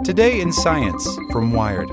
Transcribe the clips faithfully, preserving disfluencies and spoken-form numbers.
Today in Science from Wired.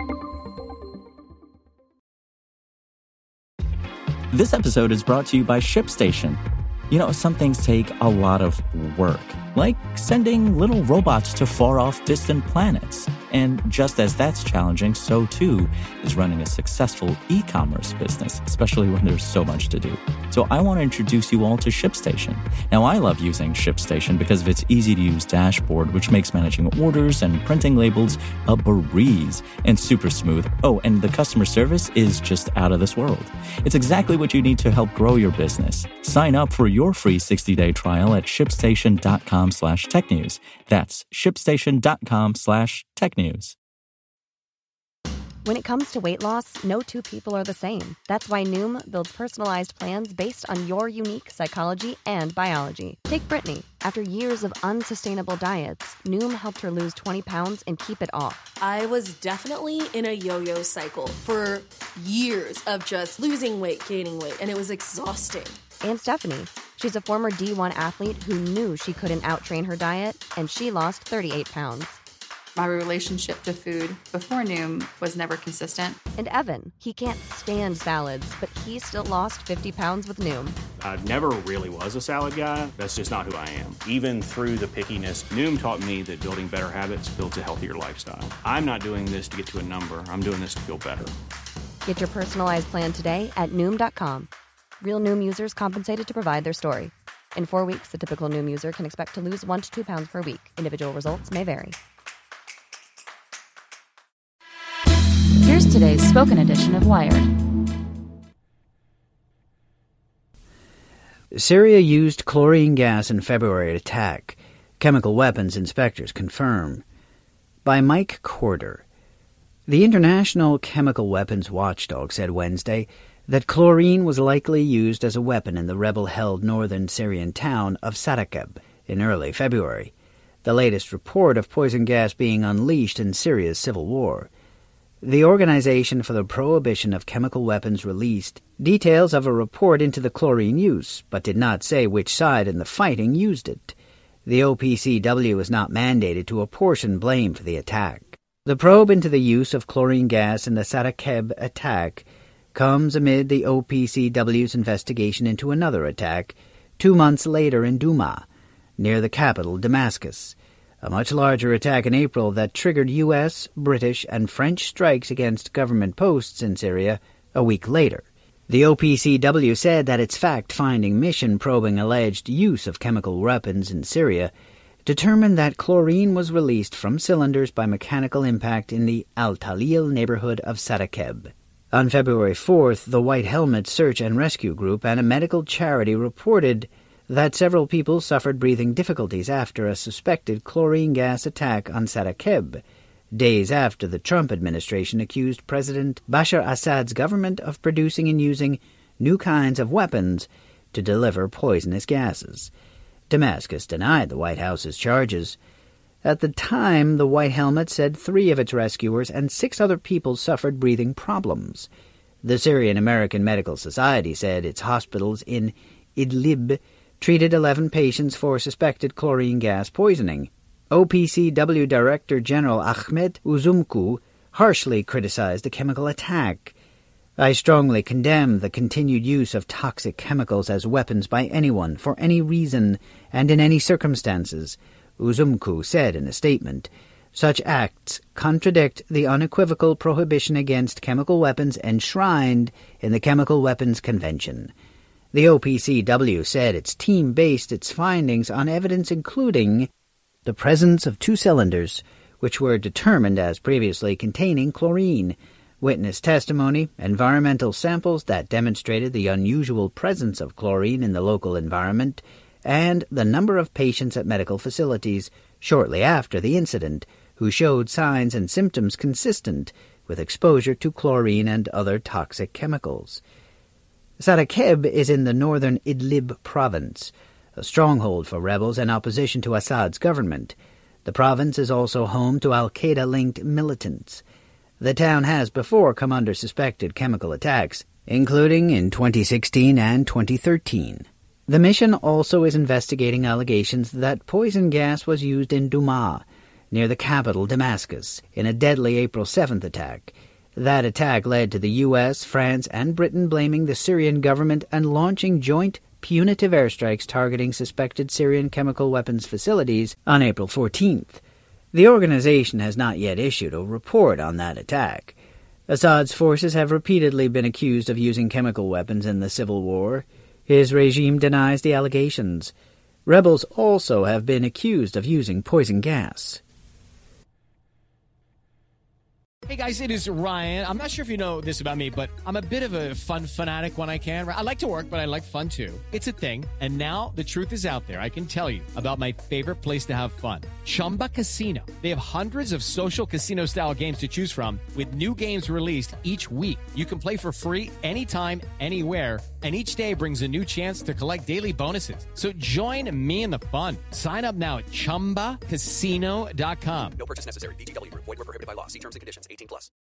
This episode is brought to you by ShipStation. You know, some things take a lot of work, like sending little robots to far-off distant planets. And just as that's challenging, so too is running a successful e-commerce business, especially when there's so much to do. So I want to introduce you all to ShipStation. Now, I love using ShipStation because of its easy-to-use dashboard, which makes managing orders and printing labels a breeze and super smooth. Oh, and the customer service is just out of this world. It's exactly what you need to help grow your business. Sign up for your free sixty-day trial at shipstation.com slash technews. That's shipstation.com slash technews. When it comes to weight loss, no two people are the same. That's why Noom builds personalized plans based on your unique psychology and biology. Take Brittany. After years of unsustainable diets, Noom helped her lose twenty pounds and keep it off. I was definitely in a yo-yo cycle for years of just losing weight, gaining weight, and it was exhausting. And Stephanie. She's a former D one athlete who knew she couldn't outtrain her diet, and she lost thirty-eight pounds. My relationship to food before Noom was never consistent. And Evan, he can't stand salads, but he still lost fifty pounds with Noom. I never really was a salad guy. That's just not who I am. Even through the pickiness, Noom taught me that building better habits builds a healthier lifestyle. I'm not doing this to get to a number. I'm doing this to feel better. Get your personalized plan today at Noom dot com. Real Noom users compensated to provide their story. In four weeks, the typical Noom user can expect to lose one to two pounds per week. Individual results may vary. Here's today's spoken edition of Wired. Syria used chlorine gas in February attack. Chemical weapons inspectors confirm. By Mike Corder. The International Chemical Weapons Watchdog said Wednesday that chlorine was likely used as a weapon in the rebel-held northern Syrian town of Sarakeb in early February, the latest report of poison gas being unleashed in Syria's civil war. The Organization for the Prohibition of Chemical Weapons released details of a report into the chlorine use, but did not say which side in the fighting used it. The O P C W is not mandated to apportion blame for the attack. The probe into the use of chlorine gas in the Sarakeb attack comes amid the O P C W's investigation into another attack two months later in Douma, near the capital Damascus, a much larger attack in April that triggered U S, British, and French strikes against government posts in Syria a week later. The O P C W said that its fact-finding mission probing alleged use of chemical weapons in Syria determined that chlorine was released from cylinders by mechanical impact in the Al-Talil neighborhood of Sarakeb. On February fourth, the White Helmet Search and Rescue Group and a medical charity reported that several people suffered breathing difficulties after a suspected chlorine gas attack on Sarakeb, days after the Trump administration accused President Bashar Assad's government of producing and using new kinds of weapons to deliver poisonous gases. Damascus denied the White House's charges. At the time, the White Helmet said three of its rescuers and six other people suffered breathing problems. The Syrian American Medical Society said its hospitals in Idlib treated eleven patients for suspected chlorine gas poisoning. O P C W Director General Ahmet Uzumcu harshly criticized the chemical attack. I strongly condemn the continued use of toxic chemicals as weapons by anyone for any reason and in any circumstances, Uzumcu said in a statement. Such acts contradict the unequivocal prohibition against chemical weapons enshrined in the Chemical Weapons Convention. The O P C W said its team based its findings on evidence including the presence of two cylinders, which were determined as previously containing chlorine, witness testimony, environmental samples that demonstrated the unusual presence of chlorine in the local environment, and the number of patients at medical facilities shortly after the incident who showed signs and symptoms consistent with exposure to chlorine and other toxic chemicals. Sarakeb is in the northern Idlib province, a stronghold for rebels in opposition to Assad's government. The province is also home to al-Qaeda-linked militants. The town has before come under suspected chemical attacks, including in twenty sixteen and twenty thirteen. The mission also is investigating allegations that poison gas was used in Douma, near the capital, Damascus, in a deadly April seventh attack. That attack led to the U S, France, and Britain blaming the Syrian government and launching joint punitive airstrikes targeting suspected Syrian chemical weapons facilities on April fourteenth. The organization has not yet issued a report on that attack. Assad's forces have repeatedly been accused of using chemical weapons in the civil war. His regime denies the allegations. Rebels also have been accused of using poison gas. Hey guys, it is Ryan. I'm not sure if you know this about me, but I'm a bit of a fun fanatic when I can. I like to work, but I like fun too. It's a thing. And now the truth is out there. I can tell you about my favorite place to have fun. Chumba Casino. They have hundreds of social casino style games to choose from with new games released each week. You can play for free anytime, anywhere. And each day brings a new chance to collect daily bonuses. So join me in the fun. Sign up now at chumba casino dot com. No purchase necessary. V G W Group. Void where prohibited by law. See terms and conditions. eighteen plus.